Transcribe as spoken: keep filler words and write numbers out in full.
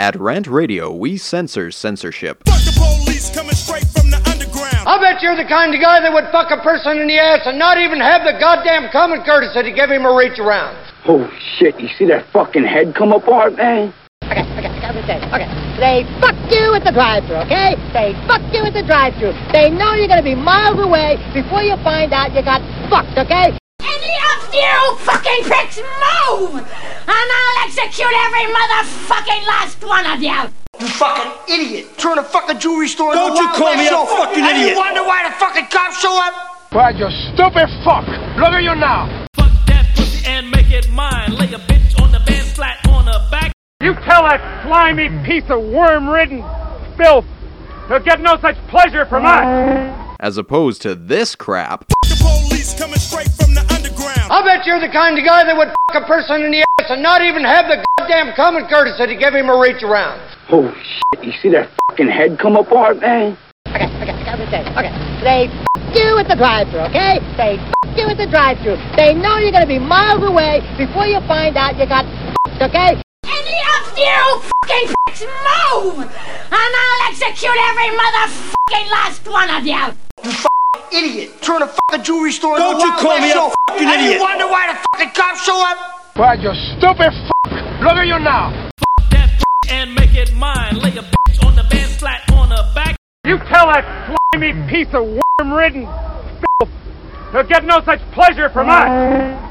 At Rant Radio, we censor censorship. Fuck the police coming straight from the underground. I'll bet you're the kind of guy that would fuck a person in the ass and not even have the goddamn common courtesy to give him a reach around. Oh shit, you see that fucking head come apart, man? Okay, okay, okay, I'm gonna say, okay. They fucked you at the drive-thru, okay? They fucked you at the drive-thru. They know you're gonna be miles away before you find out you got fucked, okay? Any of you fucking pricks move! And I'll execute every motherfucking last one of you! You fucking idiot! Turn a fucking jewelry store into a Don't you Wild call West me a show. fucking and idiot. You wonder why the fucking cops show up? Why, you stupid fuck! Look at you now! Fuck that pussy and make it mine. Lay a bitch on the bed flat on her back. You tell that slimy piece of worm-ridden filth he'll get no such pleasure from us! As opposed to this crap. The police coming straight from the underground. I'll bet you're the kind of guy that would fuck a person in the ass and not even have the goddamn common courtesy to give him a reach around. Oh shit, you see that fucking head come apart, man? Okay, okay, okay, I'm gonna say, okay. They fucked you at the drive-thru, okay? They fucked you at the drive-thru. They know you're gonna be miles away before you find out you got fucked, okay? Any of you fucking pricks move! And I'll execute every motherfucking last one of you! You fucking idiot! Turn a fucking jewelry store into a Don't you Wild call West me a show. fucking and idiot. You wonder why the fucking cops show up? Why, you stupid fuck! Look at you now! Fuck that pussy and make it mine. Lay a bitch on the bed flat on her back. You tell that slimy piece of worm-ridden filth he'll get no such pleasure from us!